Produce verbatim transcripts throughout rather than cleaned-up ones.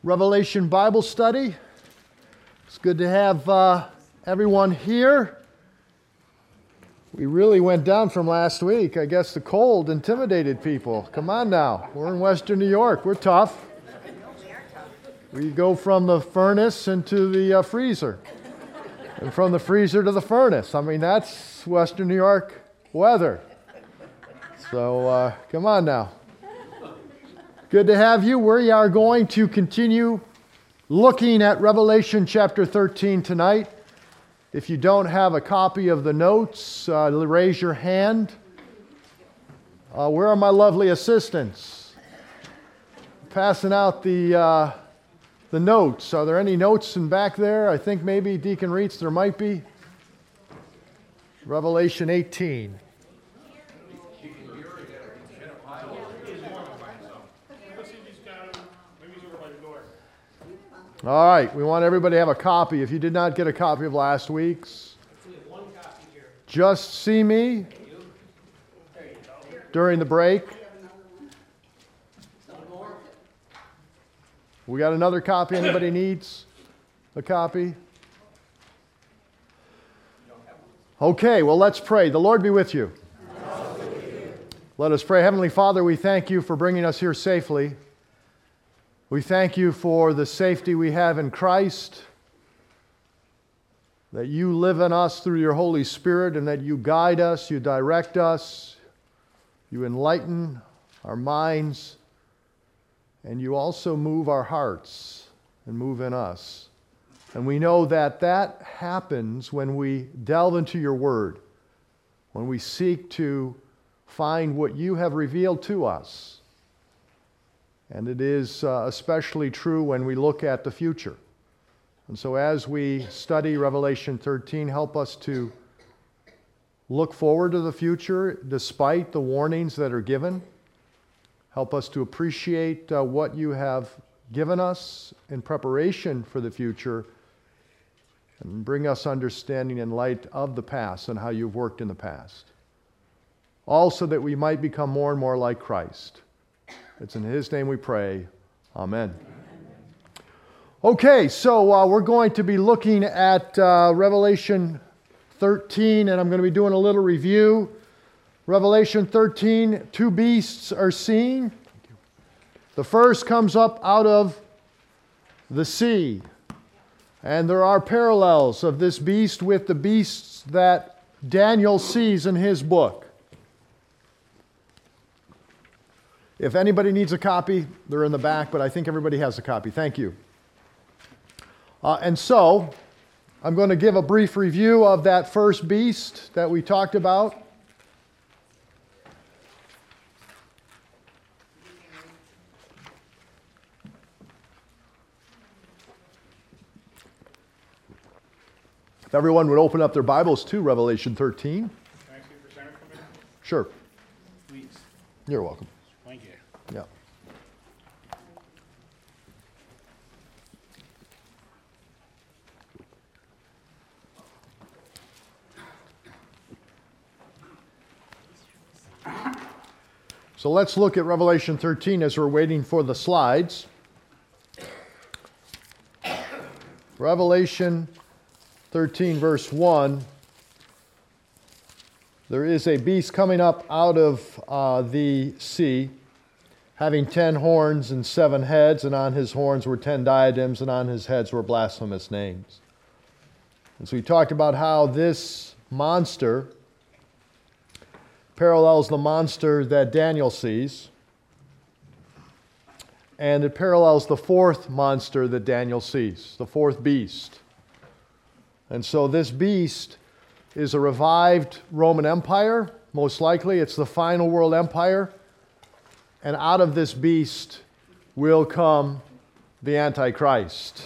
Revelation Bible Study. It's good to have uh, everyone here. We really went down from last week. I guess the cold intimidated people. Come on now. We're in Western New York. We're tough. We go from the furnace into the uh, freezer. And from the freezer to the furnace. I mean, that's Western New York weather. So uh, come on now. Good to have you. We are going to continue looking at Revelation chapter thirteen tonight. If you don't have a copy of the notes, uh, raise your hand. Uh, where are my lovely assistants? Passing out the uh, the notes. Are there any notes in back there? I think maybe Deacon Reitz, there might be. Revelation eighteen. All right, we want everybody to have a copy. If you did not get a copy of last week's, just see me during the break. We got another copy. Anybody needs a copy? Okay, well, let's pray. The Lord be with you. Let us pray. Heavenly Father, we thank you for bringing us here safely. We thank you for the safety we have in Christ, that you live in us through your Holy Spirit, and that you guide us, you direct us, you enlighten our minds, and you also move our hearts and move in us. And we know that that happens when we delve into your word, when we seek to find what you have revealed to us. And it is uh, especially true when we look at the future. And so as we study Revelation thirteen, help us to look forward to the future despite the warnings that are given. Help us to appreciate uh, what you have given us in preparation for the future, and bring us understanding in light of the past and how you've worked in the past. Also that we might become more and more like Christ. It's in His name we pray. Amen. Okay, so uh, we're going to be looking at uh, Revelation thirteen, and I'm going to be doing a little review. Revelation thirteen, two beasts are seen. The first comes up out of the sea. And there are parallels of this beast with the beasts that Daniel sees in his book. If anybody needs a copy, they're in the back, but I think everybody has a copy. Thank you. Uh, and so, I'm going to give a brief review of that first beast that we talked about. If everyone would open up their Bibles to Revelation thirteen. Can I see the presenter come in? Sure. Please. You're welcome. Thank you. Yeah. So let's look at Revelation thirteen as we're waiting for the slides. Revelation thirteen, verse one. There is a beast coming up out of uh, the sea, having ten horns and seven heads, and on his horns were ten diadems, and on his heads were blasphemous names. And so we talked about how this monster parallels the monster that Daniel sees, and it parallels the fourth monster that Daniel sees, the fourth beast. And so this beast is a revived Roman Empire. Most likely it's the final world empire. And out of this beast will come the Antichrist.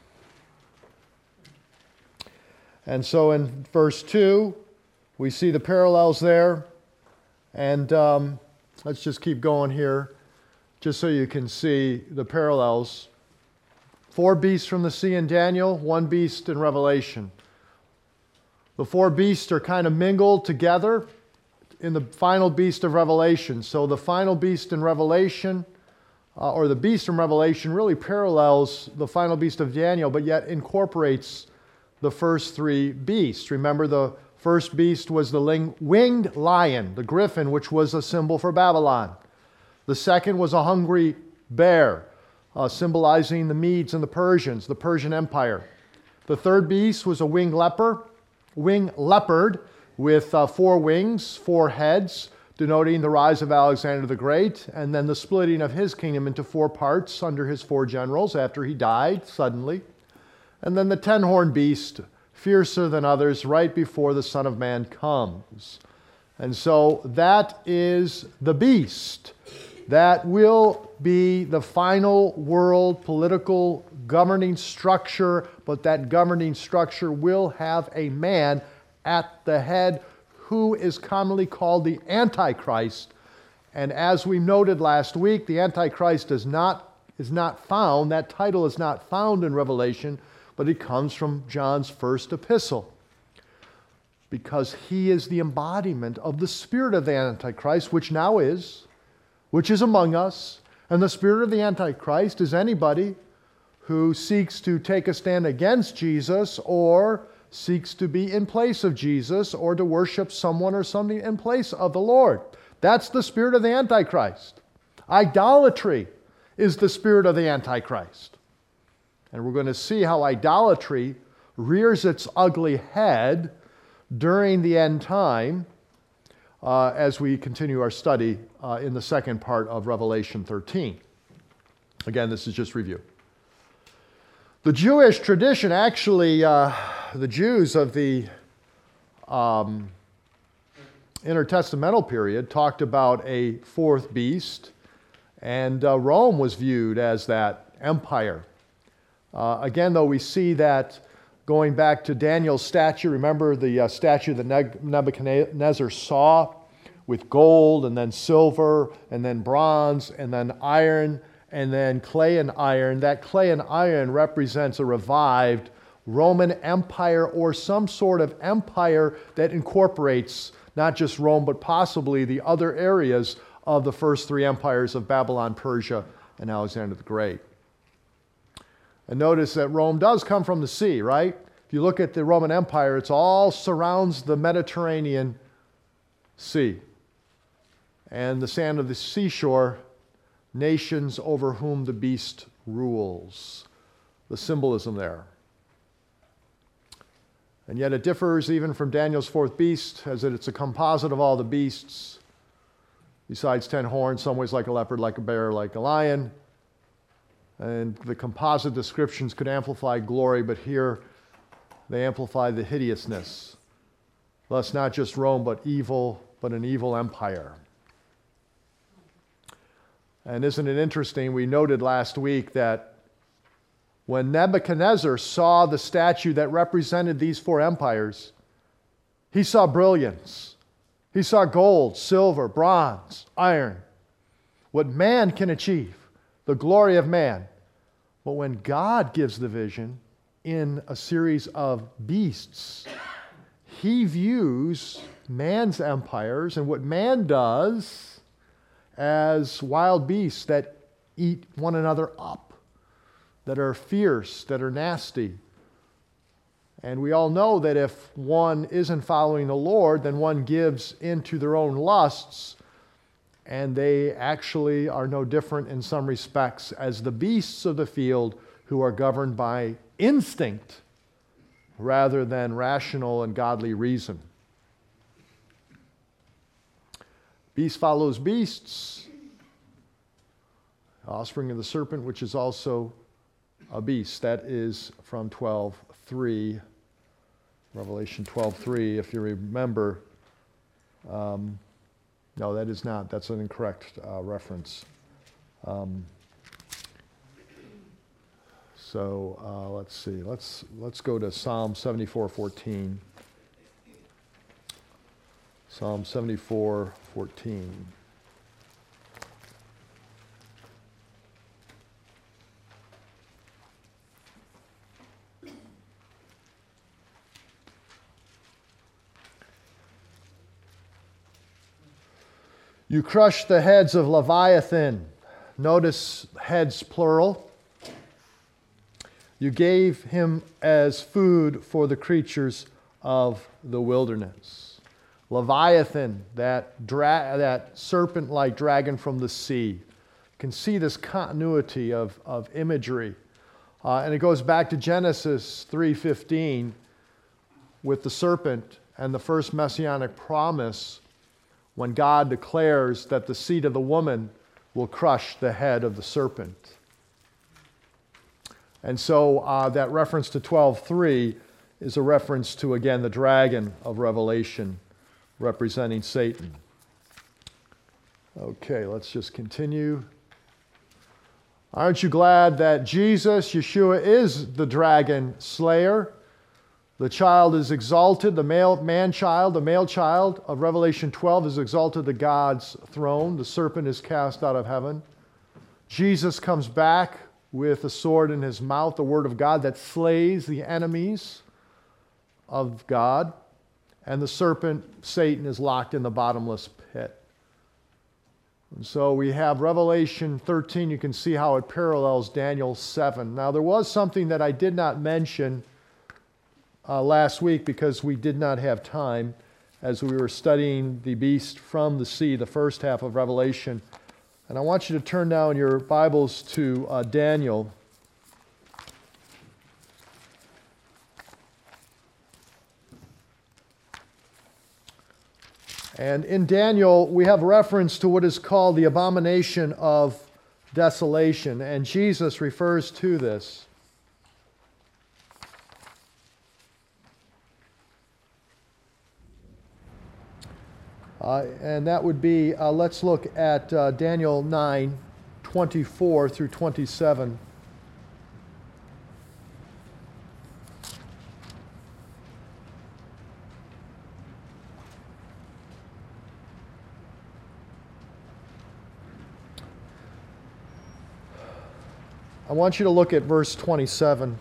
And so in verse two, we see the parallels there. And um, let's just keep going here, just so you can see the parallels. Four beasts from the sea in Daniel, one beast in Revelation. The four beasts are kind of mingled together in the final beast of Revelation. So the final beast in Revelation uh, or the beast from Revelation, really parallels the final beast of Daniel, but yet incorporates the first three beasts. Remember, the first beast was the ling- winged lion, the griffin, which was a symbol for Babylon. The second was a hungry bear, uh, symbolizing the Medes and the Persians, the Persian Empire. The third beast was a winged leper, winged leopard with uh, four wings, four heads, denoting the rise of Alexander the Great, and then the splitting of his kingdom into four parts under his four generals after he died suddenly. And then the ten-horned beast, fiercer than others, right before the Son of Man comes. And so that is the beast that will be the final world political governing structure, but that governing structure will have a man at the head who is commonly called the Antichrist. And as we noted last week, the Antichrist is not, is not found, that title is not found in Revelation, but it comes from John's first epistle, because he is the embodiment of the spirit of the Antichrist, which now is, which is among us. And the spirit of the Antichrist is anybody who seeks to take a stand against Jesus, or seeks to be in place of Jesus, or to worship someone or something in place of the Lord. That's the spirit of the Antichrist. Idolatry is the spirit of the Antichrist. And we're going to see how idolatry rears its ugly head during the end time uh, as we continue our study uh, in the second part of Revelation thirteen. Again, this is just review. The Jewish tradition actually, uh, the Jews of the um, intertestamental period talked about a fourth beast, and uh, Rome was viewed as that empire. Uh, again, though, we see that going back to Daniel's statue. Remember the uh, statue that Nebuchadnezzar saw with gold and then silver and then bronze and then iron and then clay and iron. That clay and iron represents a revived Roman Empire, or some sort of empire that incorporates not just Rome, but possibly the other areas of the first three empires of Babylon, Persia, and Alexander the Great. And notice that Rome does come from the sea, right? If you look at the Roman Empire, it's all surrounds the Mediterranean Sea. And the sand of the seashore, nations over whom the beast rules. The symbolism there. And yet it differs even from Daniel's fourth beast, as that it's a composite of all the beasts. Besides ten horns, some ways like a leopard, like a bear, like a lion. And the composite descriptions could amplify glory, but here they amplify the hideousness. Thus, not just Rome, but evil, but an evil empire. And isn't it interesting? We noted last week that when Nebuchadnezzar saw the statue that represented these four empires, he saw brilliance. He saw gold, silver, bronze, iron. What man can achieve. The glory of man. But when God gives the vision in a series of beasts, he views man's empires and what man does as wild beasts that eat one another up, that are fierce, that are nasty. And we all know that if one isn't following the Lord, then one gives into their own lusts, and they actually are no different in some respects as the beasts of the field who are governed by instinct rather than rational and godly reason. Beast follows beasts. Offspring of the serpent, which is also a beast. That is from twelve three, Revelation twelve three, if you remember. Um, No, that is not. That's an incorrect uh, reference. Um, so uh, let's see. Let's let's go to Psalm seventy-four fourteen. Psalm seventy-four fourteen. You crush the heads of Leviathan. Notice heads plural. You gave him as food for the creatures of the wilderness. Leviathan, that, dra- that serpent-like dragon from the sea. You can see this continuity of, of imagery. Uh, and it goes back to Genesis three fifteen with the serpent and the first messianic promise when God declares that the seed of the woman will crush the head of the serpent. And so uh, that reference to twelve three is a reference to, again, the dragon of Revelation representing Satan. Okay, let's just continue. Aren't you glad that Jesus, Yeshua, is the dragon slayer? The child is exalted, the male man-child, the male child of Revelation twelve is exalted to God's throne. The serpent is cast out of heaven. Jesus comes back with a sword in his mouth, the word of God that slays the enemies of God. And the serpent, Satan, is locked in the bottomless pit. And so we have Revelation thirteen. You can see how it parallels Daniel seven. Now, there was something that I did not mention uh, last week because we did not have time as we were studying the beast from the sea, the first half of Revelation. And I want you to turn now in your Bibles to uh, Daniel. And in Daniel, we have reference to what is called the abomination of desolation, and Jesus refers to this. Uh, and that would be, uh, let's look at uh, Daniel nine, twenty-four through twenty-seven. I want you to look at verse twenty-seven.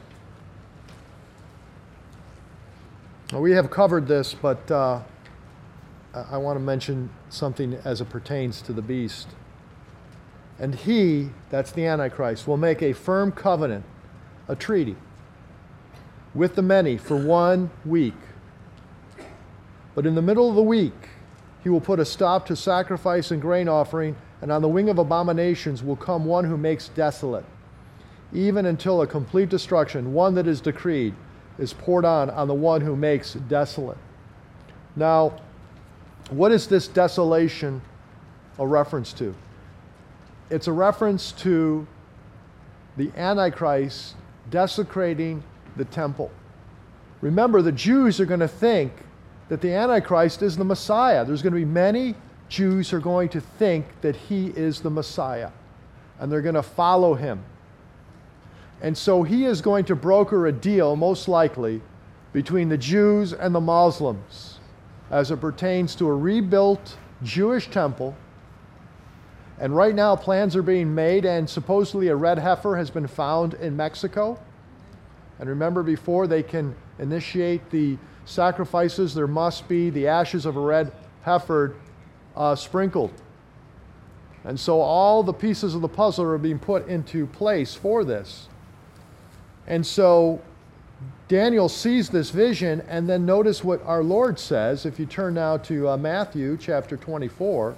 Now, we have covered this, but uh, I want to mention something as it pertains to the beast. And he, that's the Antichrist, will make a firm covenant, a treaty, with the many for one week. But in the middle of the week, he will put a stop to sacrifice and grain offering, and on the wing of abominations will come one who makes desolate, even until a complete destruction, one that is decreed, is poured on on the one who makes desolate. Now, what is this desolation a reference to? It's a reference to the Antichrist desecrating the temple. Remember, the Jews are going to think that the Antichrist is the Messiah. There's going to be many Jews who are going to think that he is the Messiah, and they're going to follow him. And so he is going to broker a deal, most likely, between the Jews and the Muslims as it pertains to a rebuilt Jewish temple. And right now plans are being made, and supposedly a red heifer has been found in Mexico. And remember, before they can initiate the sacrifices, there must be the ashes of a red heifer uh, sprinkled. And so all the pieces of the puzzle are being put into place for this. And so Daniel sees this vision, and then notice what our Lord says. If you turn now to uh, Matthew chapter twenty-four.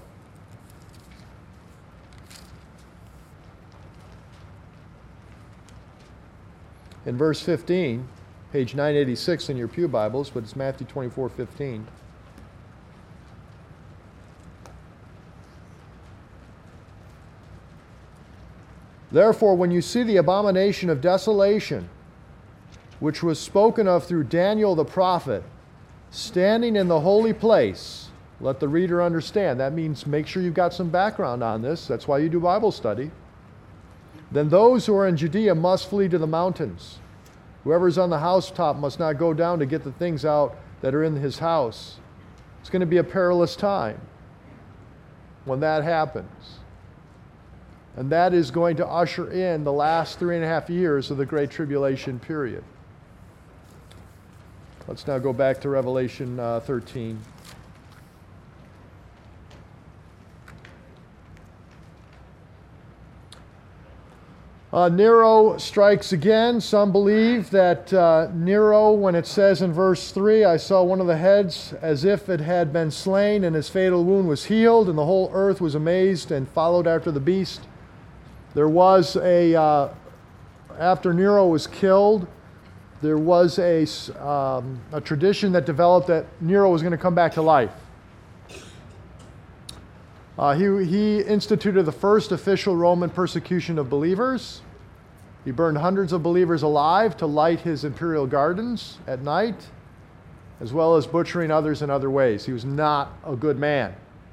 In verse fifteen, page nine eighty-six in your pew Bibles, but it's Matthew twenty-four fifteen. Therefore, when you see the abomination of desolation, which was spoken of through Daniel the prophet, standing in the holy place, let the reader understand. That means make sure you've got some background on this. That's why you do Bible study. Then those who are in Judea must flee to the mountains. Whoever's on the housetop must not go down to get the things out that are in his house. It's going to be a perilous time when that happens. And that is going to usher in the last three and a half years of the Great Tribulation period. Let's now go back to Revelation uh, thirteen. Uh, Nero strikes again. Some believe that uh, Nero, when it says in verse three, I saw one of the heads as if it had been slain, and his fatal wound was healed, and the whole earth was amazed and followed after the beast. There was a, uh, after Nero was killed, there was a, um, a tradition that developed that Nero was going to come back to life. Uh, he, he instituted the first official Roman persecution of believers. He burned hundreds of believers alive to light his imperial gardens at night, as well as butchering others in other ways. He was not a good man.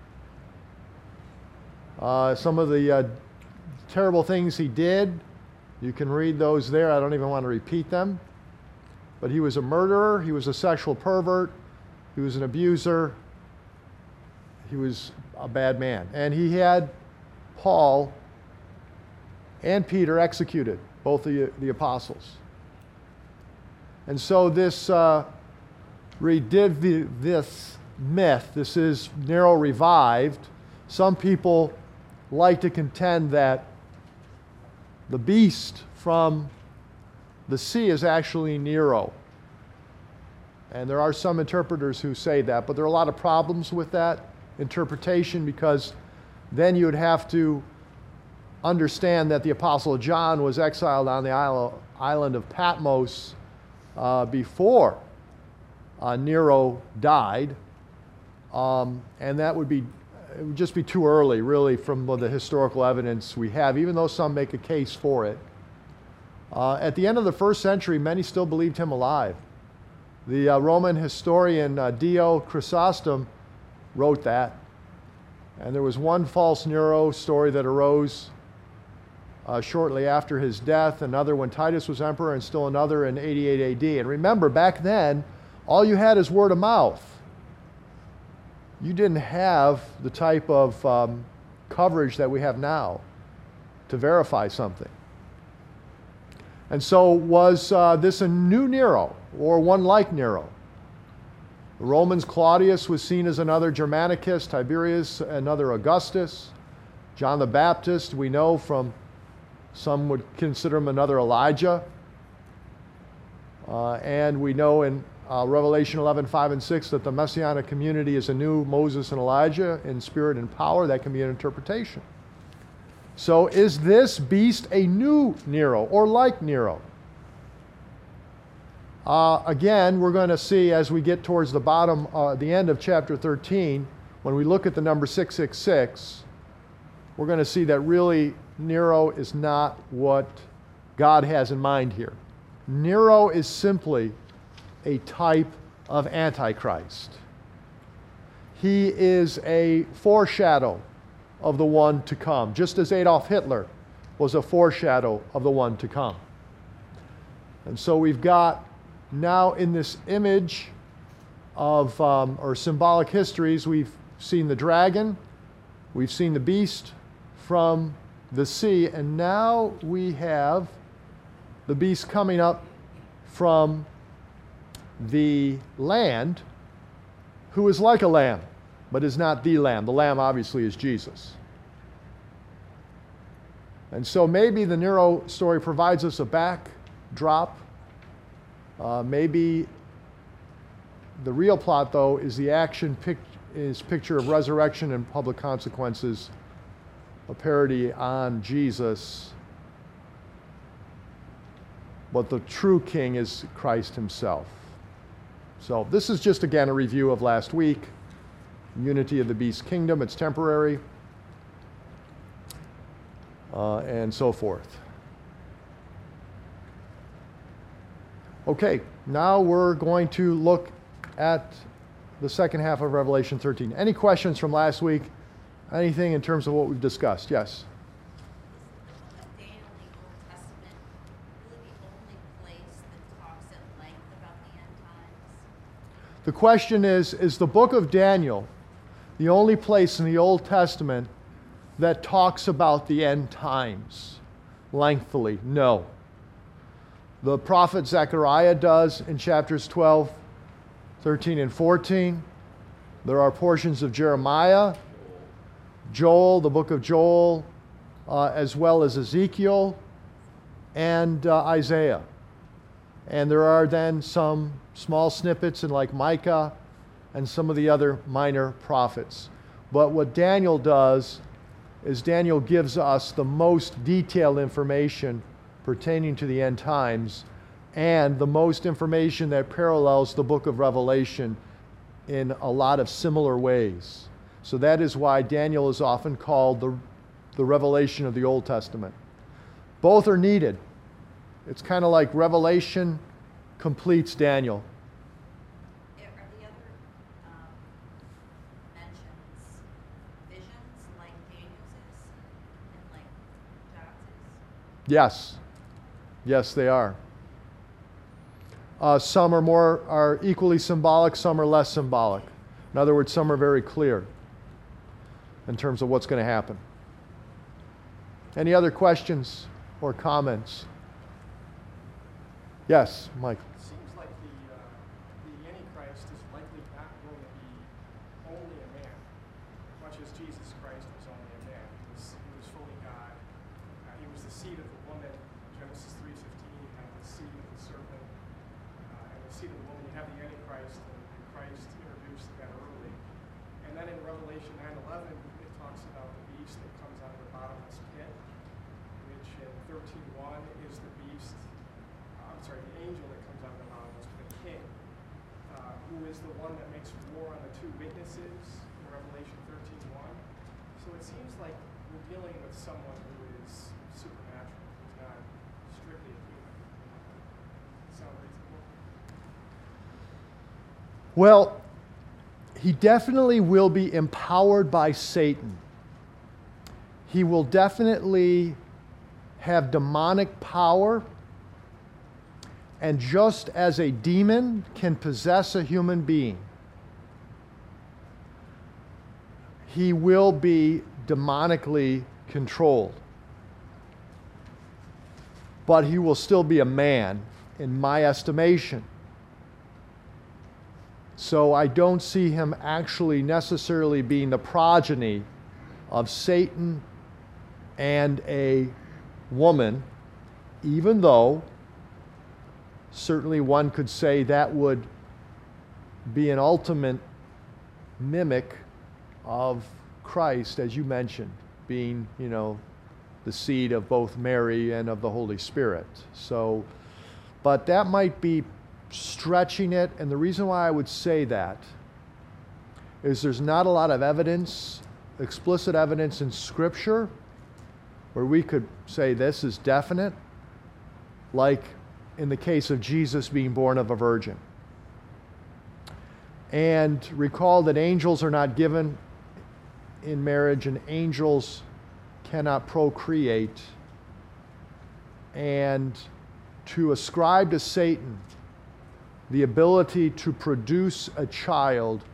Uh, some of the uh, terrible things he did, you can read those there. I don't even want to repeat them. But he was a murderer. He was a sexual pervert. He was an abuser. He was a bad man. And he had Paul and Peter executed, both the, the apostles. And so this uh, redid the, this myth. This is Nero revived. Some people like to contend that the beast from the sea is actually Nero. And there are some interpreters who say that, but there are a lot of problems with that interpretation, because then you would have to understand that the Apostle John was exiled on the island of Patmos uh, before uh, Nero died, um, and that would be it would just be too early, really, from the historical evidence we have, even though some make a case for it. Uh, at the end of the first century, many still believed him alive. The uh, Roman historian uh, Dio Chrysostom wrote that. And there was one false Nero story that arose uh, shortly after his death, another when Titus was emperor, and still another in eighty-eight A D. And remember, back then, all you had is word of mouth. You didn't have the type of um, coverage that we have now to verify something. And so was uh, this a new Nero, or one like Nero? The Romans, Claudius was seen as another Germanicus, Tiberius another Augustus. John the Baptist, we know from some would consider him another Elijah. Uh, and we know in uh, Revelation eleven, five and six that the Messianic community is a new Moses and Elijah in spirit and power. That can be an interpretation. So is this beast a new Nero or like Nero? Uh, again, we're going to see as we get towards the bottom, uh, the end of chapter thirteen, when we look at the number six six six, we're going to see that really Nero is not what God has in mind here. Nero is simply a type of Antichrist. He is a foreshadow of the one to come, just as Adolf Hitler was a foreshadow of the one to come. And so we've got now in this image of, um, or symbolic histories, we've seen the dragon, we've seen the beast from the sea, and now we have the beast coming up from the land, who is like a lamb, but is not the lamb. The lamb obviously is Jesus. And so maybe the Nero story provides us a backdrop. Uh, maybe the real plot, though, is the action pic- is picture of resurrection and public consequences, a parody on Jesus. But the true king is Christ himself. So this is just, again, a review of last week. Unity of the beast kingdom, it's temporary, uh, and so forth. Okay, now we're going to look at the second half of Revelation thirteen. Any questions from last week? Anything in terms of what we've discussed? Yes? Daniel, the Old Testament, really the only place that talks at length about the end times? The question is, is the book of Daniel the only place in the Old Testament that talks about the end times lengthily? No. The prophet Zechariah does in chapters twelve, thirteen, and fourteen. There are portions of Jeremiah, Joel, the book of Joel, uh, as well as Ezekiel, and uh, Isaiah. And there are then some small snippets in like Micah and some of the other minor prophets. But what Daniel does is Daniel gives us the most detailed information pertaining to the end times and the most information that parallels the book of Revelation in a lot of similar ways. So that is why Daniel is often called the, the revelation of the Old Testament. Both are needed. It's kind of like Revelation completes Daniel. Are the other um, mentions visions like Daniel's is and like John's is? Yes. Yes, they are. Uh, some are more are equally symbolic, some are less symbolic. In other words, some are very clear in terms of what's going to happen. Any other questions or comments? Yes, Mike. It seems like the, uh, the Antichrist is likely not going to be only a man, much as Jesus Christ was only a man. He was, he was fully God. Uh, he was the seed of the woman. Genesis three fifteen, you have the seed of the serpent. Uh, and the seed of the woman, you have the Antichrist, and, and Christ introduced that early. And then in Revelation nine eleven, it talks about the beast that comes out of the bottomless pit, which in thirteen one is the beast. I'm sorry, the angel that comes out of the bottomless pit, the king, uh, who is the one that makes war on the two witnesses in Revelation thirteen one. So it seems like we're dealing with someone who is supernatural, who's not strictly a human. Sound reasonable? Well, he definitely will be empowered by Satan. He will definitely have demonic power. And just as a demon can possess a human being, he will be demonically controlled. But he will still be a man, in my estimation. So I don't see him actually necessarily being the progeny of Satan and a woman, even though certainly one could say that would be an ultimate mimic of Christ, as you mentioned, being, you know, the seed of both Mary and of the Holy Spirit. So, but that might be stretching it, and the reason why I would say that is there's not a lot of evidence, explicit evidence in Scripture, where we could say this is definite, like in the case of Jesus being born of a virgin. And recall that angels are not given in marriage, and angels cannot procreate. And to ascribe to Satan the ability to produce a child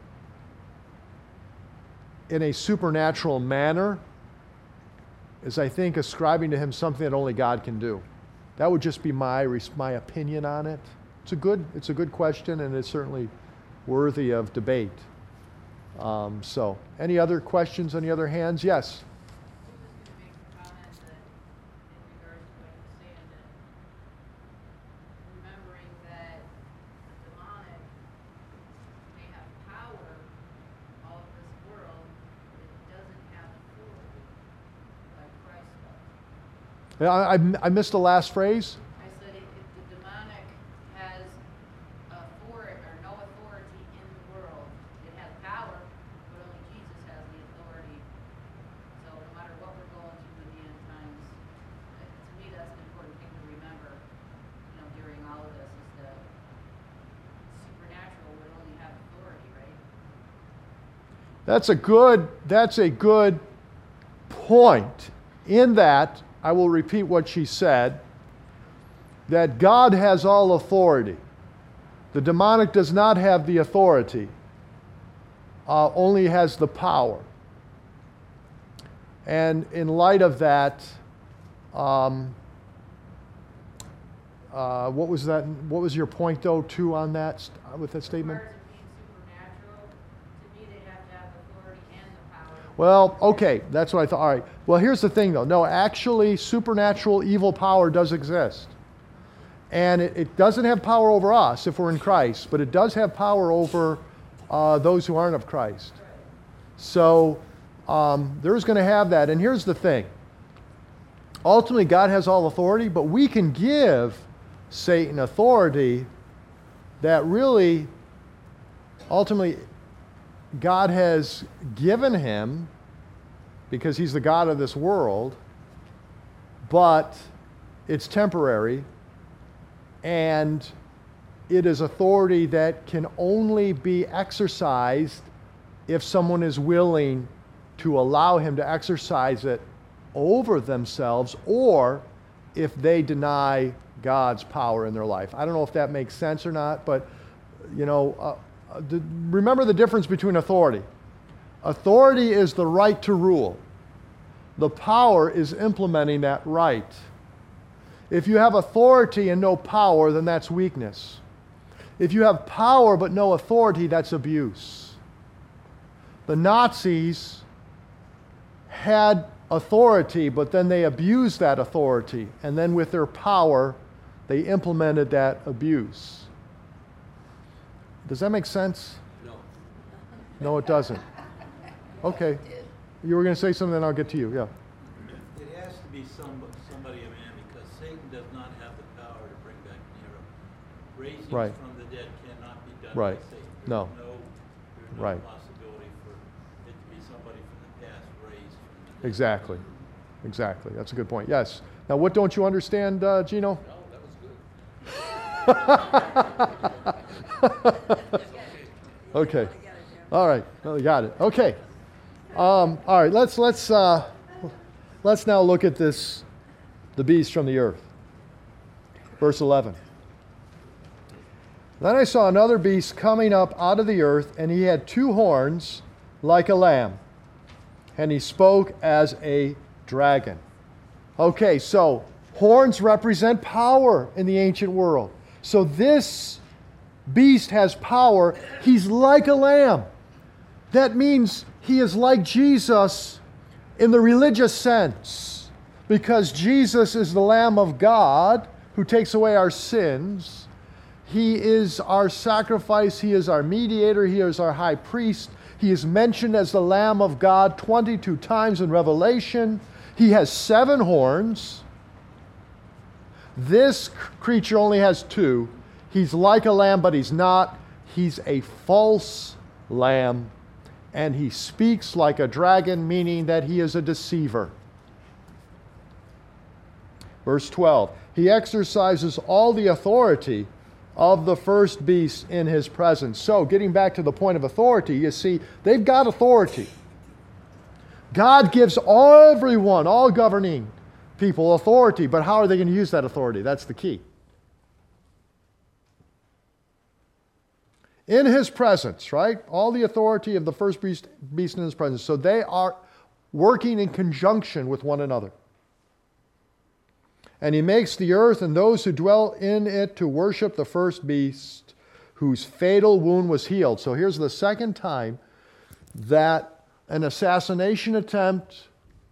in a supernatural manner is, I think, ascribing to him something that only God can do. That would just be my my opinion on it. It's a good it's a good question, and it's certainly worthy of debate. Um, so, any other questions? Any other hands? Yes. I was just going to make a comment that in regards to what you're saying, that remembering that the demonic may have power all of this world, but it doesn't have authority like Christ does. I, I, I missed the last phrase. I said if, if the demonic has authority or no authority in the world, it has power, but only Jesus has the authority. So no matter what we're going through in the end times, uh, to me that's an important thing to remember, you know, during all of this, is that supernatural would only have authority, right? That's a good that's a good point. In that, I will repeat what she said, that God has all authority. The demonic does not have the authority, uh, only has the power. And in light of that, um, uh, what was that? What was your point, though, too, on that with that statement? As far as it being supernatural, to me they have to have authority and the power. Well, okay, that's what I thought. All right. Well, here's the thing, though. No, actually, supernatural evil power does exist. And it, it doesn't have power over us if we're in Christ, but it does have power over uh, those who aren't of Christ. So um, there's going to have that. And here's the thing. Ultimately, God has all authority, but we can give Satan authority that really, ultimately, God has given him because he's the God of this world, but it's temporary, and it is authority that can only be exercised if someone is willing to allow him to exercise it over themselves, or if they deny God's power in their life. I don't know if that makes sense or not, but you know, uh, uh, the, remember the difference between authority. Authority is the right to rule. The power is implementing that right. If you have authority and no power, then that's weakness. If you have power but no authority, that's abuse. The Nazis had authority, but then they abused that authority, and then with their power, they implemented that abuse. Does that make sense? No. No, it doesn't. Okay. You were going to say something, then I'll get to you. Yeah. It has to be some, somebody, a man, because Satan does not have the power to bring back Nero. Raising Right. from the dead cannot be done Right. by Satan. No. There's no, there's no Right. possibility for it to be somebody from the past raised from the dead. Exactly. Exactly. That's a good point. Yes. Now, what don't you understand, uh, Gino? No, that was good. Okay. All right. Well, we got it. Okay. Um, all right. Let's let's uh, let's now look at this, the beast from the earth. Verse eleven. Then I saw another beast coming up out of the earth, and he had two horns like a lamb, and he spoke as a dragon. Okay, so horns represent power in the ancient world. So this beast has power. He's like a lamb. That means he is like Jesus in the religious sense, because Jesus is the Lamb of God who takes away our sins. He is our sacrifice. He is our mediator. He is our high priest. He is mentioned as the Lamb of God twenty-two times in Revelation. He has seven horns. This creature only has two. He's like a lamb, but he's not. He's a false lamb. And he speaks like a dragon, meaning that he is a deceiver. Verse twelve. He exercises all the authority of the first beast in his presence. So, getting back to the point of authority, you see, they've got authority. God gives everyone, all governing people, authority, but how are they going to use that authority? That's the key. In his presence, right? All the authority of the first beast, beast in his presence. So they are working in conjunction with one another. And he makes the earth and those who dwell in it to worship the first beast, whose fatal wound was healed. So here's the second time that an assassination attempt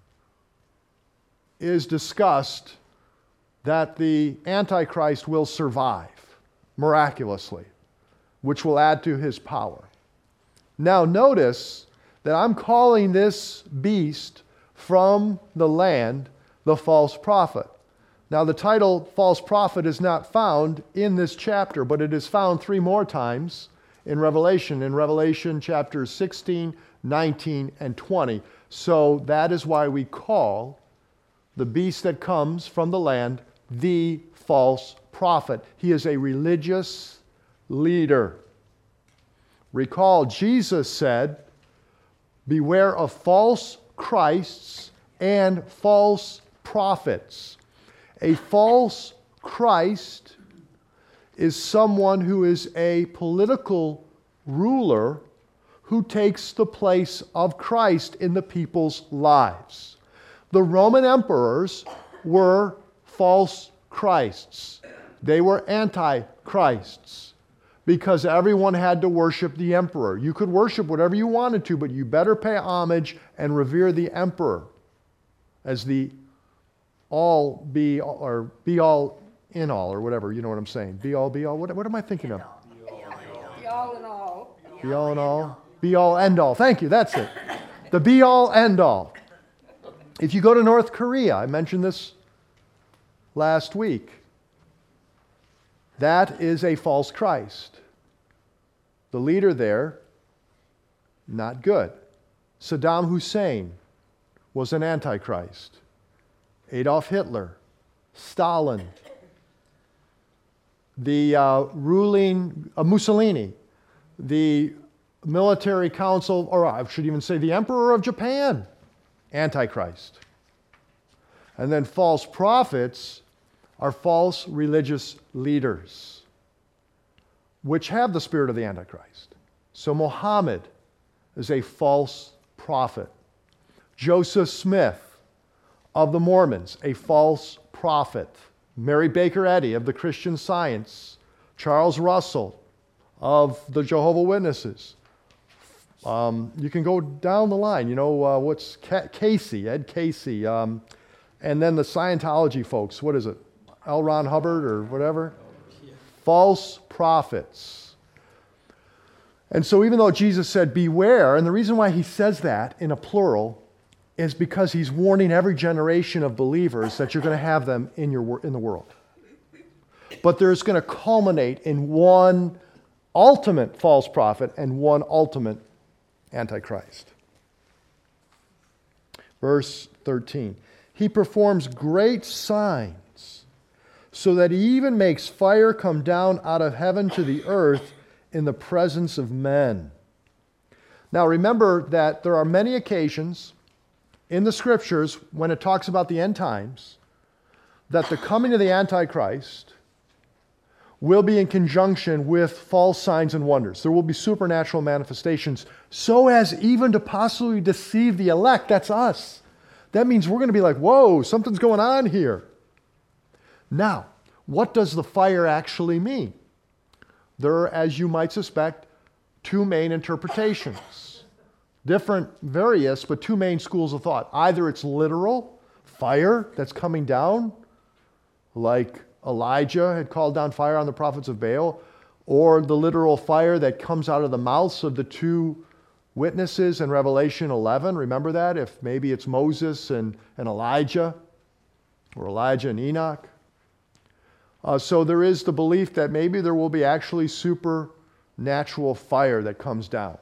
is discussed, that the Antichrist will survive miraculously, which will add to his power. Now notice that I'm calling this beast from the land the false prophet. Now the title false prophet is not found in this chapter, but it is found three more times in Revelation, in Revelation chapters sixteen, nineteen, and twenty. So that is why we call the beast that comes from the land the false prophet. He is a religious leader. Recall, Jesus said, beware of false Christs and false prophets. A false Christ is someone who is a political ruler who takes the place of Christ in the people's lives. The Roman emperors were false Christs. They were antichrists. because everyone had to worship the emperor. You could worship whatever you wanted to, but you better pay homage and revere the emperor as the all be or be all in all, or whatever, you know what I'm saying. Be all, be all. What, what am I thinking of? Be all in all. Be all in all. Be all end all. Thank you. That's it. The be all end all. If you go to North Korea, I mentioned this last week, that is a false Christ. The leader there, not good. Saddam Hussein was an antichrist. Adolf Hitler, Stalin, the uh, ruling uh, Mussolini, the military council, or I should even say the emperor of Japan, Antichrist. And then false prophets are false religious leaders, which have the spirit of the Antichrist. So Muhammad is a false prophet. Joseph Smith of the Mormons, a false prophet. Mary Baker Eddy of the Christian Science, Charles Russell of the Jehovah's Witnesses. Um, you can go down the line. You know, uh, what's Ca- Casey, Ed Casey. Um, and then the Scientology folks, what is it? L. Ron Hubbard or whatever? False prophets. And so even though Jesus said, beware, and the reason why he says that in a plural is because he's warning every generation of believers that you're going to have them in your in the world. But there's going to culminate in one ultimate false prophet and one ultimate antichrist. Verse thirteen. He performs great signs so that he even makes fire come down out of heaven to the earth in the presence of men. Now remember that there are many occasions in the scriptures, when it talks about the end times, that the coming of the Antichrist will be in conjunction with false signs and wonders. There will be supernatural manifestations, so as even to possibly deceive the elect. That's us. That means we're going to be like, whoa, something's going on here. Now, what does the fire actually mean? There are, as you might suspect, two main interpretations. Different, various, but two main schools of thought. Either it's literal, fire that's coming down, like Elijah had called down fire on the prophets of Baal, or the literal fire that comes out of the mouths of the two witnesses in Revelation eleven. Remember that? If maybe it's Moses and, and Elijah, or Elijah and Enoch. Uh, so there is the belief that maybe there will be actually supernatural fire that comes down.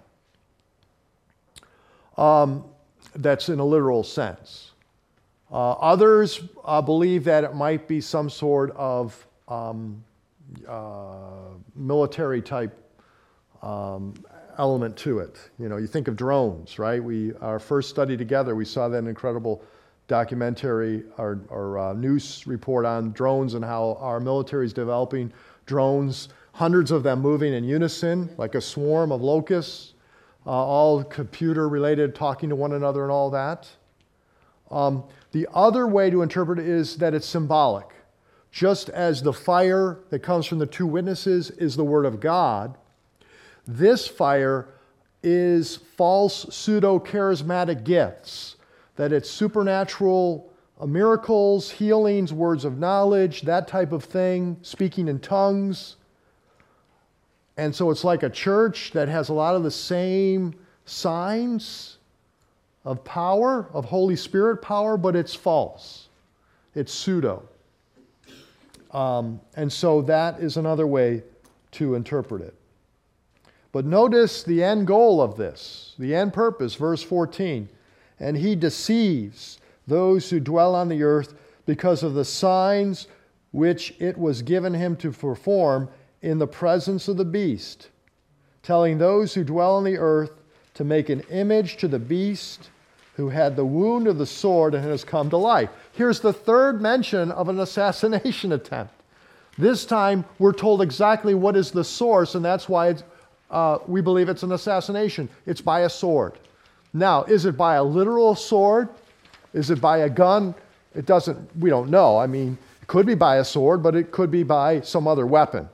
Um, that's in a literal sense. Uh, others uh, believe that it might be some sort of um, uh, military type um, element to it. You know, you think of drones, right? We, our first study together, we saw that incredible documentary or, or uh, news report on drones and how our military is developing drones, hundreds of them moving in unison, like a swarm of locusts. Uh, all computer related, talking to one another and all that. Um, the other way to interpret it is that it's symbolic. Just as the fire that comes from the two witnesses is the word of God, this fire is false pseudo-charismatic gifts, that it's supernatural uh, miracles, healings, words of knowledge, that type of thing, speaking in tongues. And so it's like a church that has a lot of the same signs of power, of Holy Spirit power, but it's false. It's pseudo. Um, and so that is another way to interpret it. But notice the end goal of this, the end purpose, verse fourteen. And he deceives those who dwell on the earth because of the signs which it was given him to perform in the presence of the beast, telling those who dwell on the earth to make an image to the beast who had the wound of the sword and has come to life. Here's the third mention of an assassination attempt. This time we're told exactly what is the source, and that's why it's, uh, we believe it's an assassination. It's by a sword. Now, is it by a literal sword? Is it by a gun? It doesn't, we don't know. I mean, it could be by a sword, but it could be by some other weapon.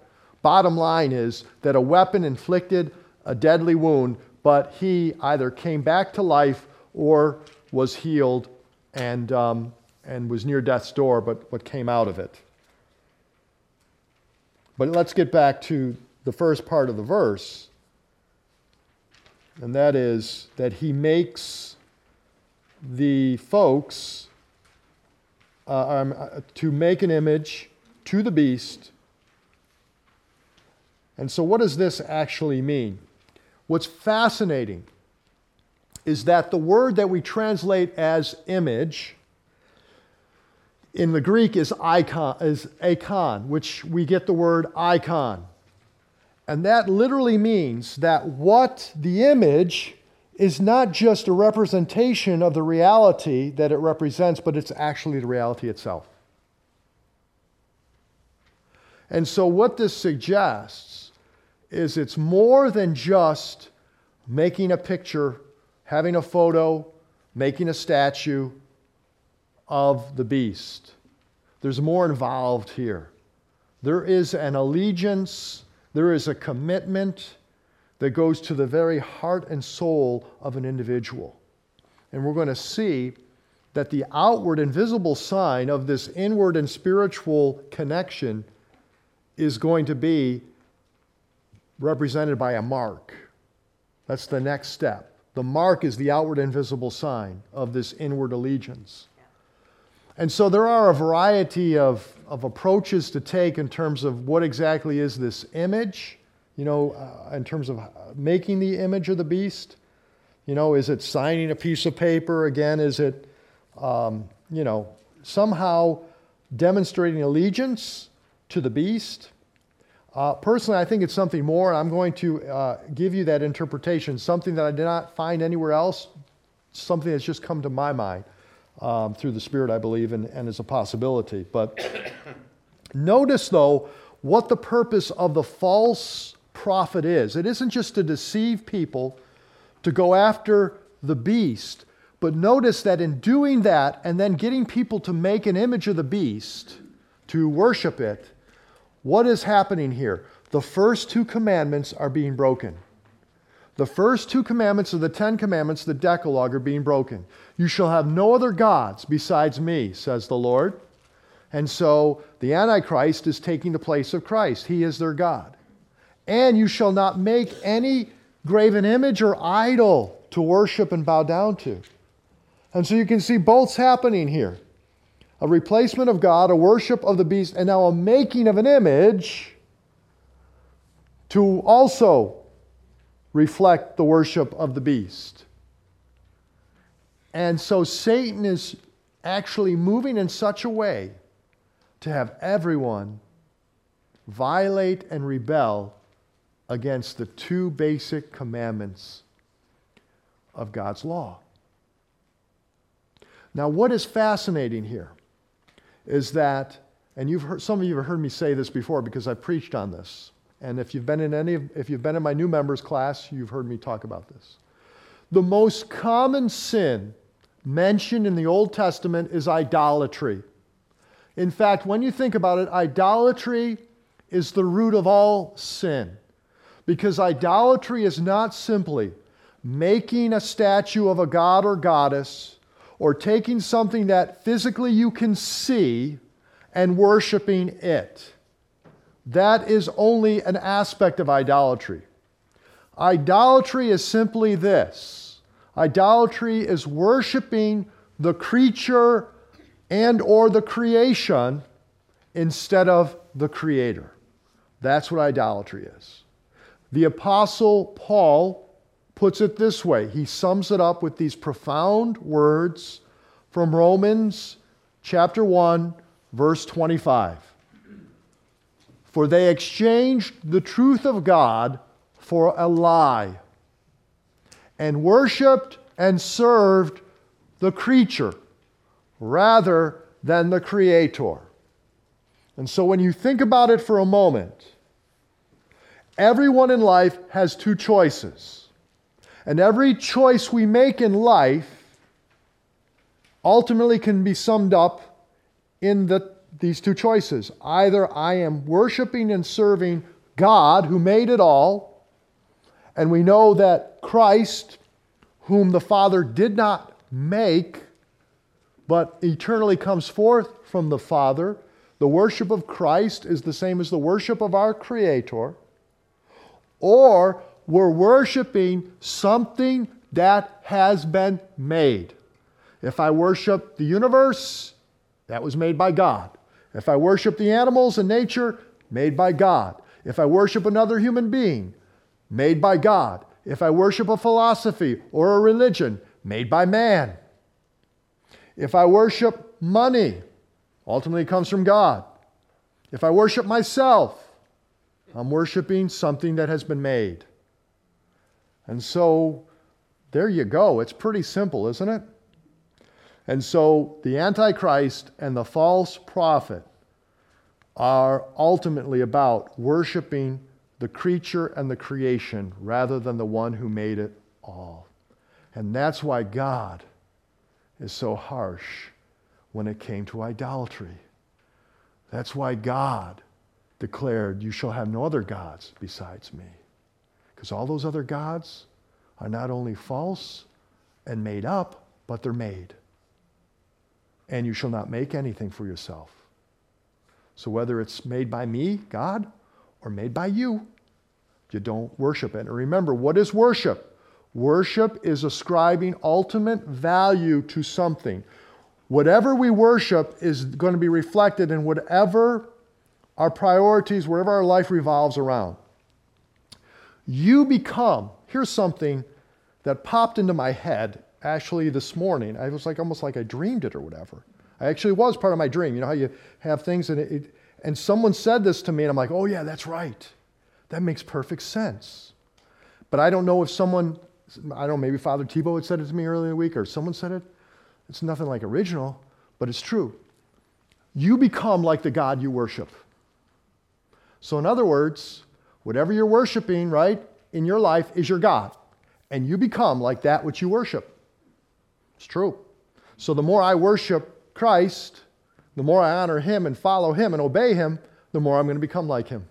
bottom line is that a weapon inflicted a deadly wound, but he either came back to life or was healed and, um, and was near death's door, but, but came out of it. But let's get back to the first part of the verse, and that is that he makes the folks uh, um, uh, to make an image to the beast. And so what does this actually mean? What's fascinating is that the word that we translate as image in the Greek is icon, is eikon, which we get the word icon. And that literally means that what the image is not just a representation of the reality that it represents, but it's actually the reality itself. And so what this suggests is it's more than just making a picture, having a photo, making a statue of the beast. There's more involved here. There is an allegiance, there is a commitment that goes to the very heart and soul of an individual. And we're going to see that the outward and visible sign of this inward and spiritual connection is going to be represented by a mark. That's the next step. The mark is the outward and visible sign of this inward allegiance. And so there are a variety of, of approaches to take in terms of what exactly is this image, you know, uh, in terms of making the image of the beast. You know, is it signing a piece of paper? Again, is it, um, you know, somehow demonstrating allegiance to the beast? Uh, personally, I think it's something more, and I'm going to uh, give you that interpretation, something that I did not find anywhere else, something that's just come to my mind um, through the Spirit, I believe, and, and is a possibility. But notice, though, what the purpose of the false prophet is. It isn't just to deceive people, to go after the beast, but notice that in doing that and then getting people to make an image of the beast, to worship it, what is happening here? The first two commandments are being broken. The first two commandments of the Ten Commandments, the Decalogue, are being broken. You shall have no other gods besides me, says the Lord. And so the Antichrist is taking the place of Christ. He is their God. And you shall not make any graven image or idol to worship and bow down to. And so you can see both's happening here. A replacement of God, a worship of the beast, and now a making of an image to also reflect the worship of the beast. And so Satan is actually moving in such a way to have everyone violate and rebel against the two basic commandments of God's law. Now, what is fascinating here is that, and you've heard, some of you have heard me say this before because I preached on this. And if you've been in any of, if you've been in my new members class, you've heard me talk about this. The most common sin mentioned in the Old Testament is idolatry. In fact, when you think about it, idolatry is the root of all sin. Because idolatry is not simply making a statue of a god or goddess, or taking something that physically you can see and worshiping it. That is only an aspect of idolatry. Idolatry is simply this. Idolatry is worshiping the creature and or the creation instead of the Creator. That's what idolatry is. The Apostle Paul puts it this way. He sums it up with these profound words from Romans chapter one, verse twenty-five. For they exchanged the truth of God for a lie, and worshiped and served the creature rather than the Creator. And so when you think about it for a moment, everyone in life has two choices. And every choice we make in life ultimately can be summed up in the, these two choices. Either I am worshiping and serving God who made it all, and we know that Christ, whom the Father did not make, but eternally comes forth from the Father, the worship of Christ is the same as the worship of our Creator, or we're worshiping something that has been made. If I worship the universe, that was made by God. If I worship the animals and nature, made by God. If I worship another human being, made by God. If I worship a philosophy or a religion, made by man. If I worship money, ultimately it comes from God. If I worship myself, I'm worshiping something that has been made. And so, there you go. It's pretty simple, isn't it? And so, the Antichrist and the false prophet are ultimately about worshiping the creature and the creation rather than the one who made it all. And that's why God is so harsh when it came to idolatry. That's why God declared, "You shall have no other gods besides me." Because all those other gods are not only false and made up, but they're made. And you shall not make anything for yourself. So whether it's made by me, God, or made by you, you don't worship it. And remember, what is worship? Worship is ascribing ultimate value to something. Whatever we worship is going to be reflected in whatever our priorities, wherever our life revolves around. You become, here's something that popped into my head actually this morning. I was like, almost like I dreamed it or whatever. I actually was part of my dream. You know how you have things and it, it and someone said this to me and I'm like, oh yeah, that's right. That makes perfect sense. But I don't know if someone, I don't know, maybe Father Tebow had said it to me earlier in the week or someone said it. It's nothing like original, but it's true. You become like the God you worship. So in other words, whatever you're worshiping, right, in your life is your God. And you become like that which you worship. It's true. So the more I worship Christ, the more I honor Him and follow Him and obey Him, the more I'm going to become like Him.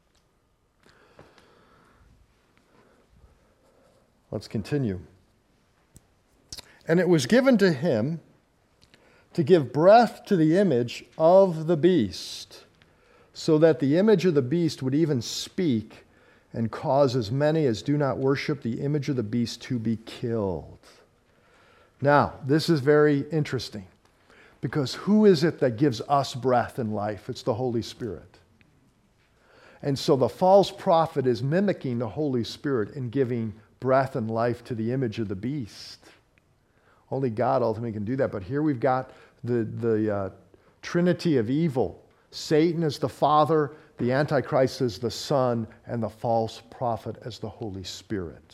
Let's continue. And it was given to Him to give breath to the image of the beast, so that the image of the beast would even speak and cause as many as do not worship the image of the beast to be killed. Now, this is very interesting, because who is it that gives us breath and life? It's the Holy Spirit. And so the false prophet is mimicking the Holy Spirit in giving breath and life to the image of the beast. Only God ultimately can do that. But here we've got the, the uh, trinity of evil. Satan is the Father, the Antichrist is the Son, and the false prophet as the Holy Spirit.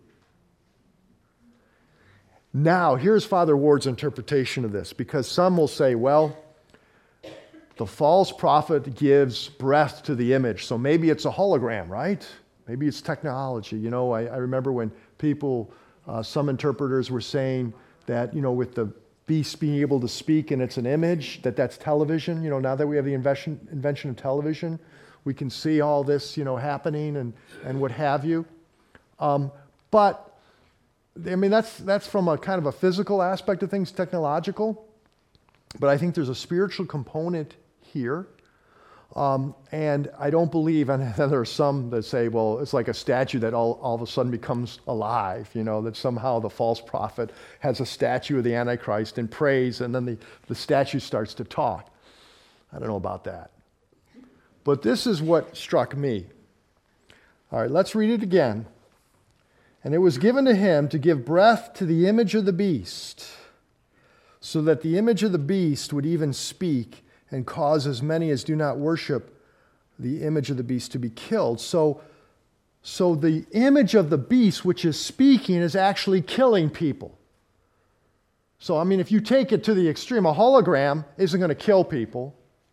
Now, here's Father Ward's interpretation of this, because some will say, well, the false prophet gives breath to the image, so maybe it's a hologram, right? Maybe it's technology. You know, I, I remember when people, uh, some interpreters were saying that, you know, with the beast being able to speak and it's an image, that that's television. You know, now that we have the invention, invention of television, we can see all this, you know, happening and, and what have you. Um, but I mean, that's that's from a kind of a physical aspect of things, technological. But I think there's a spiritual component here. Um, and I don't believe, and then there are some that say, well, it's like a statue that all, all of a sudden becomes alive, you know, that somehow the false prophet has a statue of the Antichrist and prays, and then the, the statue starts to talk. I don't know about that. But this is what struck me. All right, let's read it again. And it was given to him to give breath to the image of the beast, so that the image of the beast would even speak and cause as many as do not worship the image of the beast to be killed. So, so the image of the beast, which is speaking, is actually killing people. So, I mean, if you take it to the extreme, a hologram isn't going to kill people.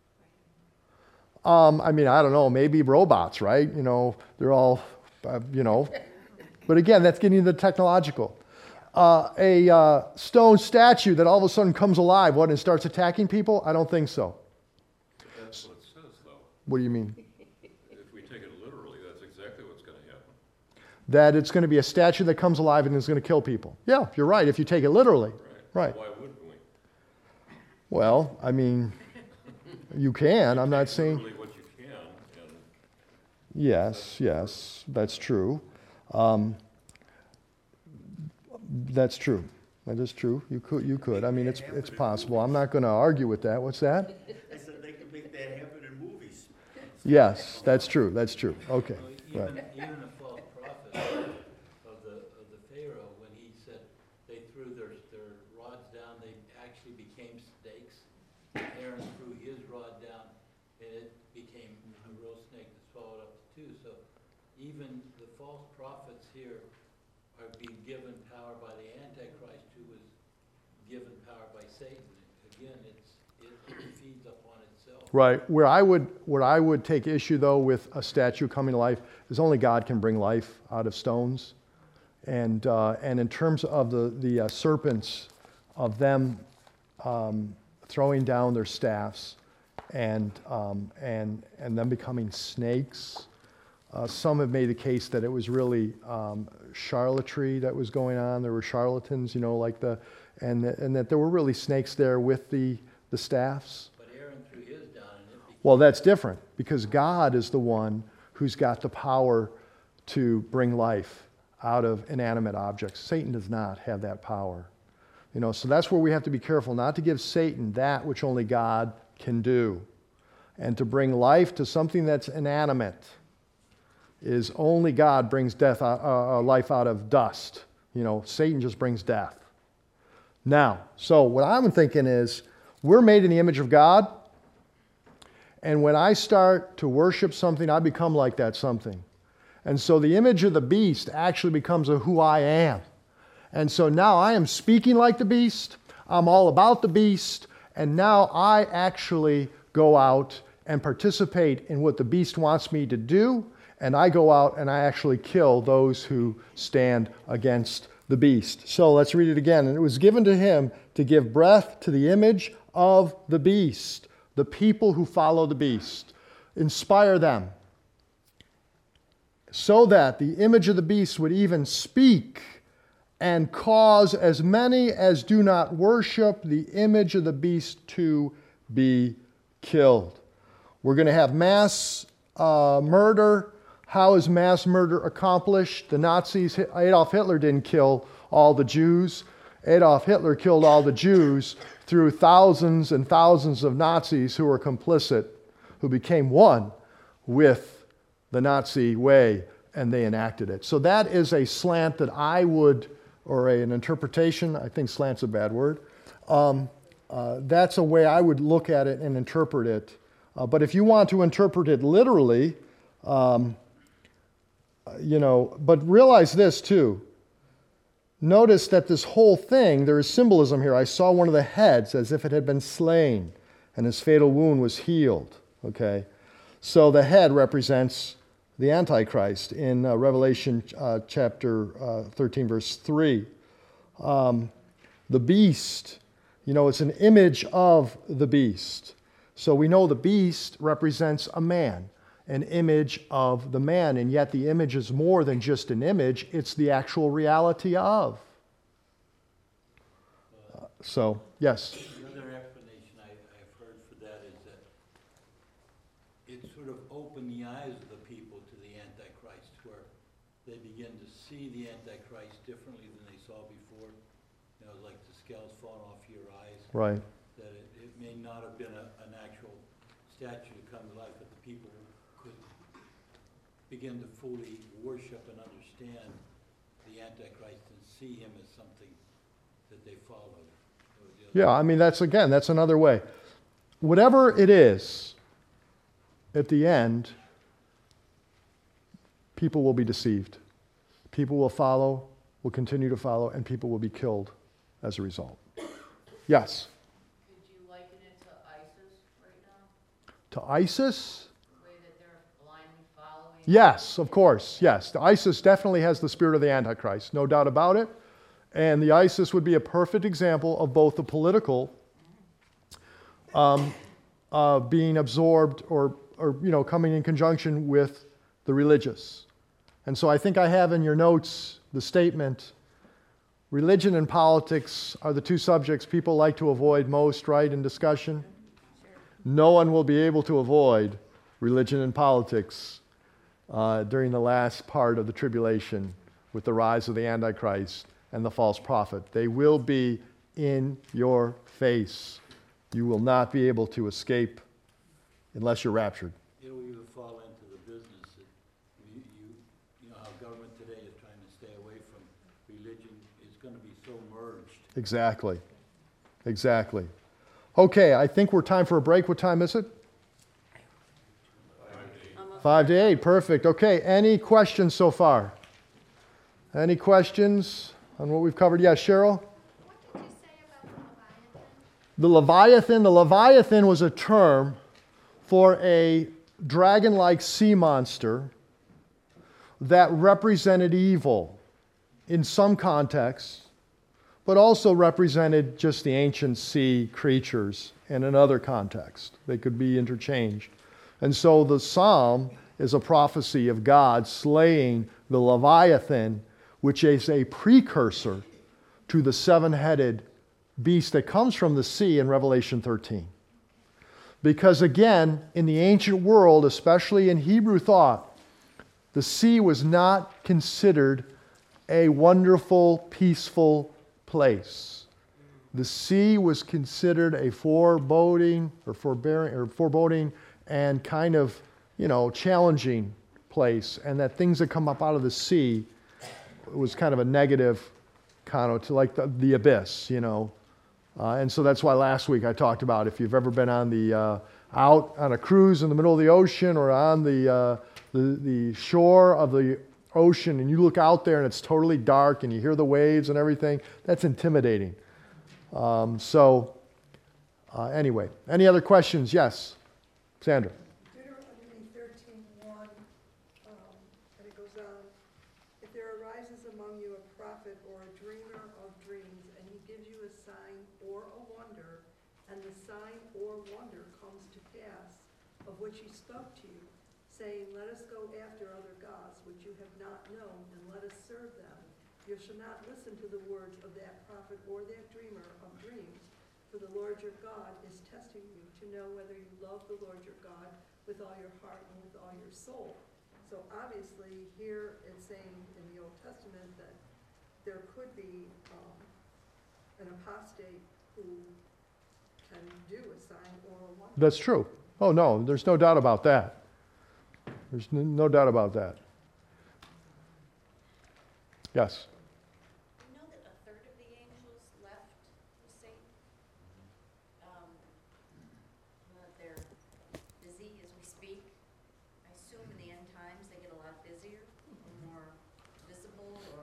Um, I mean, I don't know, maybe robots, right? You know, they're all, uh, you know. But again, that's getting into the technological. Uh, a uh, stone statue that all of a sudden comes alive, what, and starts attacking people? I don't think so. That's what it says, though. What do you mean? If we take it literal, that it's going to be a statue that comes alive and is going to kill people. Yeah, you're right, if you take it literally. Right. Why wouldn't we? Well, I mean, you can. I'm not saying... Literally what you can, and Yes, yes, that's true. Um, that's true. That is true. You could, you could. I mean, it's it's possible. I'm not going to argue with that. What's that? I said they could make that happen in movies. Yes, that's true. That's true. Okay, Even, right. even a false prophet of the, of the Pharaoh, when he said they threw their, their rods down, they actually became snakes. Aaron threw his rod down, and it became a real snake that swallowed up the two. So even the false prophets here are being given power by the Antichrist, who was given power by Satan. Again, it's, it feeds upon itself. Right. Where I would, where I would take issue though with a statue coming to life is only God can bring life out of stones, and uh, and in terms of the the uh, serpents, of them um, throwing down their staffs, and um, and and them becoming snakes. Uh, some have made the case that it was really um, charlatanry that was going on. There were charlatans, you know, like the, and the, and that there were really snakes there with the the staffs. But Aaron threw his down, and it became Well, that's different because God is the one who's got the power to bring life out of inanimate objects. Satan does not have that power. You know, so that's where we have to be careful not to give Satan that which only God can do. And to bring life to something that's inanimate is only God brings death, uh, uh, life out of dust. You know, Satan just brings death. Now, so what I'm thinking is, we're made in the image of God, and when I start to worship something, I become like that something. And so the image of the beast actually becomes a who I am. And so now I am speaking like the beast, I'm all about the beast, and now I actually go out and participate in what the beast wants me to do, and I go out and I actually kill those who stand against the beast. So let's read it again. And it was given to him to give breath to the image of the beast, the people who follow the beast. Inspire them so that the image of the beast would even speak and cause as many as do not worship the image of the beast to be killed. We're going to have mass uh, murder. How is mass murder accomplished? The Nazis, Adolf Hitler didn't kill all the Jews. Adolf Hitler killed all the Jews through thousands and thousands of Nazis who were complicit, who became one with the Nazi way, and they enacted it. So that is a slant that I would, or a, an interpretation, I think slant's a bad word. Um, uh, that's a way I would look at it and interpret it. Uh, but if you want to interpret it literally, um, you know, but realize this too. Notice that this whole thing, there is symbolism here. I saw one of the heads as if it had been slain, and his fatal wound was healed. Okay? So the head represents the Antichrist in uh, Revelation uh, chapter uh, thirteen, verse three. Um, the beast, you know, it's an image of the beast. So we know the beast represents a man, an image of the man, and yet the image is more than just an image, it's the actual reality of. Uh, so, yes? The other explanation I, I've heard for that is that it sort of opened the eyes of the people to the Antichrist, where they begin to see the Antichrist differently than they saw before. You know, like the scales falling off your eyes. Right. That it, it may not have been a, an actual statue to come to life, but the people could begin to fully worship and understand the Antichrist and see him as something that they followed. Yeah, I mean, that's, again, that's another way. Whatever it is, at the end, people will be deceived. People will follow, will continue to follow, and people will be killed as a result. Yes? Could you liken it to ISIS right now? To ISIS? The way that they're blindly following? Yes, of course, yes. The ISIS definitely has the spirit of the Antichrist, no doubt about it. And the ISIS would be a perfect example of both the political um, uh, being absorbed or, or, you know, coming in conjunction with the religious. And so I think I have in your notes the statement, religion and politics are the two subjects people like to avoid most, right, in discussion? No one will be able to avoid religion and politics uh, during the last part of the tribulation with the rise of the Antichrist and the false prophet. They will be in your face. You will not be able to escape unless you're raptured. It will even fall into the business that you, you, you know how government today is trying to stay away from religion. It's going to be so merged. Exactly. Exactly. Okay, I think we're time for a break. What time is it? Five to eight. Perfect. Okay, any questions so far? Any questions on what we've covered? Yes, Cheryl? What did you say about the Leviathan? The Leviathan, the Leviathan was a term for a dragon-like sea monster that represented evil in some contexts, but also represented just the ancient sea creatures in another context. They could be interchanged. And so the psalm is a prophecy of God slaying the Leviathan, which is a precursor to the seven-headed beast that comes from the sea in Revelation thirteen. Because again, in the ancient world, especially in Hebrew thought, the sea was not considered a wonderful, peaceful place. The sea was considered a foreboding or forbearing or foreboding and kind of, you know, challenging place, and that things that come up out of the sea was kind of a negative connotation, like the, the abyss, you know. Uh, and so that's why last week I talked about if you've ever been on the uh, out on a cruise in the middle of the ocean or on the, uh, the the shore of the ocean, and you look out there and it's totally dark and you hear the waves and everything, that's intimidating. Um, so uh, anyway, any other questions? Yes, Sandra. Deuteronomy thirteen one, um, and it goes on, if there arises among you a prophet or a dreamer of dreams, and he gives you a sign or a wonder, and the sign or wonder comes to pass, of which he spoke to you, saying, let us go after other gods which you have not known, and let us serve them. You shall not listen to the words of that prophet or that dreamer of dreams, for the Lord your God is testing you to know whether you love the Lord your God with all your heart and with all your soul. So obviously here it's saying in the Old Testament that there could be um, an apostate who can do a sign or a wonder. That's true. Oh no, there's no doubt about that. There's n- no doubt about that. Yes. You know that a third of the angels left with Satan? Um, uh, they're busy as we speak. I assume in the end times they get a lot busier, more visible, or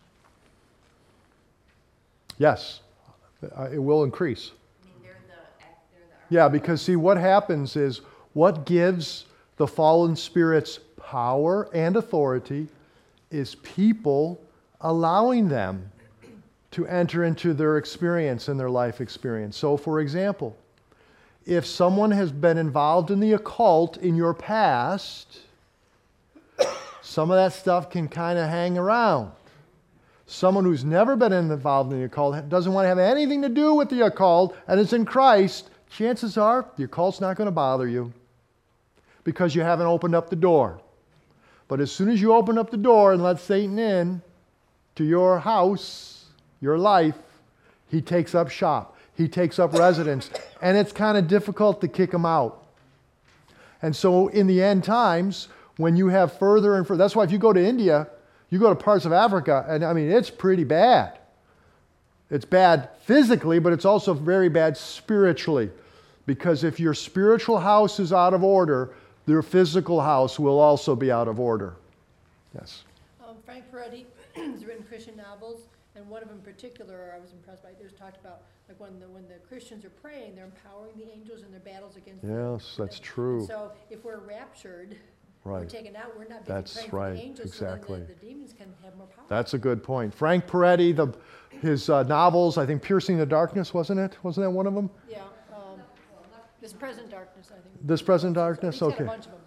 Yes. Uh, it will increase. I mean, they're the act- they're the Yeah, because see, what happens is what gives the fallen spirits power and authority is people allowing them to enter into their experience and their life experience. So, for example, if someone has been involved in the occult in your past, some of that stuff can kind of hang around. Someone who's never been involved in the occult, doesn't want to have anything to do with the occult, and is in Christ, chances are the occult's not going to bother you because you haven't opened up the door. But as soon as you open up the door and let Satan in to your house, your life, he takes up shop. He takes up residence. And it's kind of difficult to kick him out. And so in the end times, when you have further and further, that's why if you go to India, you go to parts of Africa, and I mean, it's pretty bad. It's bad physically, but it's also very bad spiritually. Because if your spiritual house is out of order, their physical house will also be out of order. Yes. Um, Frank Peretti has written Christian novels, and one of them in particular I was impressed by. There's talked about like when the when the Christians are praying, they're empowering the angels in their battles against. Yes, them. that's true. So if we're raptured, Right. we're taken out. We're not busy That's praying right, for the angels, exactly. so then the, the demons can have more power. That's a good point. Frank Peretti, the, his uh, novels, I think Piercing the Darkness, wasn't it? Wasn't that one of them? Yeah. Um, this present darkness, I think. This Present Darkness? He's got Okay. a bunch of them, but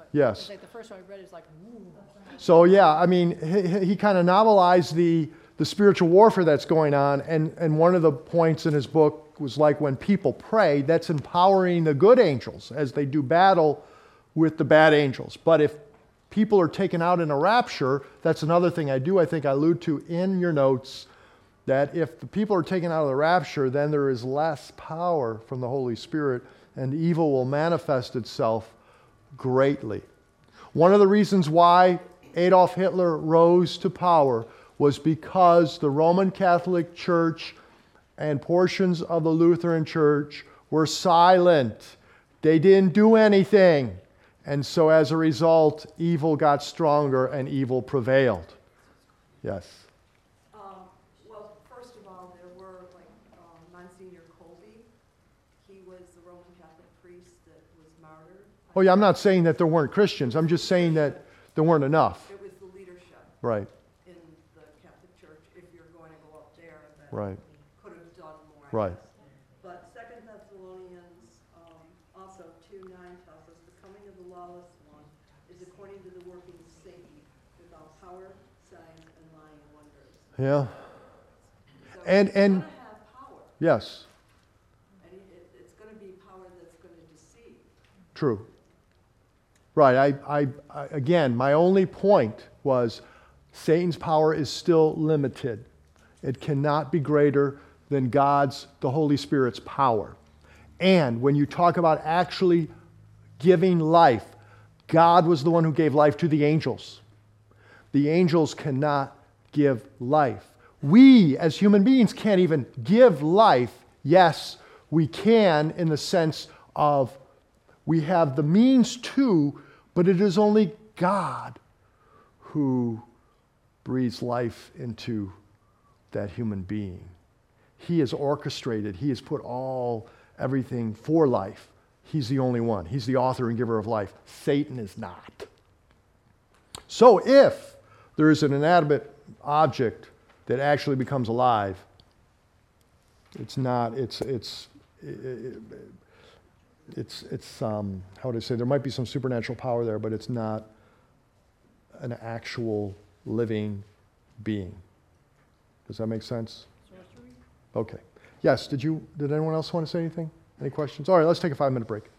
Yes. It's like the first one I read is like, ooh. So yeah, I mean, he, he kind of novelized the, the spiritual warfare that's going on, and, and one of the points in his book was like when people pray, that's empowering the good angels as they do battle with the bad angels. But if people are taken out in a rapture, that's another thing I do, I think I allude to in your notes, that if the people are taken out of the rapture, then there is less power from the Holy Spirit, and evil will manifest itself greatly. One of the reasons why Adolf Hitler rose to power was because the Roman Catholic Church and portions of the Lutheran Church were silent. They didn't do anything. And so as a result, evil got stronger and evil prevailed. Yes. Um, well, first of all, there were like um, Monsignor Colby. He was the Roman Catholic priest that was martyred. Oh yeah, I'm not saying that there weren't Christians. I'm just saying that there weren't enough. It was the leadership Right, in the Catholic Church. If you're going to go up there, that right, could have done more. I right. guess. But Second Thessalonians um, also two nine tells us the coming of the lawless one is according to the working of Satan, without power, signs, and lying wonders. Yeah. So And- it's and- going to have power, Yes, and it, it- it's going to be power that's going to deceive. true. Right, I, I, I, again, my only point was Satan's power is still limited. It cannot be greater than God's, the Holy Spirit's power. And when you talk about actually giving life, God was the one who gave life to the angels. The angels cannot give life. We, as human beings, can't even give life. Yes, we can in the sense of we have the means to, but it is only God who breathes life into that human being. He has orchestrated, He has put all, everything for life. He's the only one. He's the author and giver of life. Satan is not. So if there is an inanimate object that actually becomes alive, it's not, it's, it's, it, it's, it's um, how would I say, there might be some supernatural power there, but it's not an actual living being. Does that make sense? Sorcery? Okay. Yes, did you, did anyone else want to say anything? Any questions? All right, let's take a five-minute break.